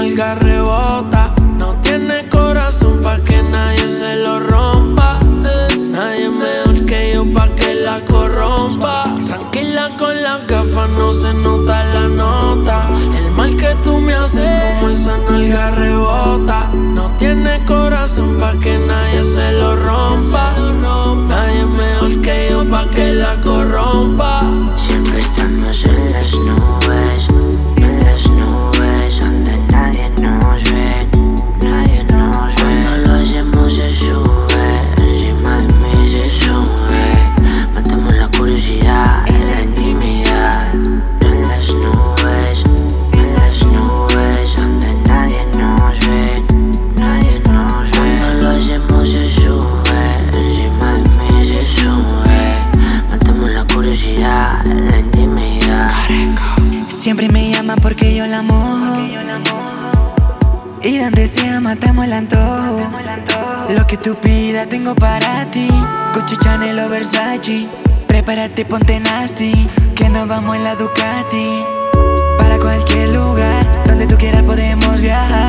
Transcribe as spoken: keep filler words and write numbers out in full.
nalga rebota. No tiene corazón pa' que nadie se lo rompa. eh. Nadie mejor que yo pa' que la corrompa. Tranquila con las gafas, no se nota la nota. El mal que tú me haces, como esa nalga rebota. No tiene corazón pa' que nadie se lo rompa. Nadie mejor que yo pa' que la corrompa. Siempre estamos en las nubes, en las nubes, donde nadie nos ve, nadie nos ve. Cuando lo hacemos se sube, encima de mí se sube. Matamos la curiosidad en la intimidad. En las nubes, en las nubes, donde nadie nos ve, nadie nos ve. Cuando lo hacemos se sube, encima de mí se sube. Matamos la curiosidad en la intimidad. Siempre me llama porque yo la mojo. Y donde sea matamos el antojo. Lo que tú pidas tengo para ti. Gucci, Chanel o Versace. Prepárate, ponte nasty, que nos vamos en la Ducati. Para cualquier lugar, donde tú quieras podemos viajar.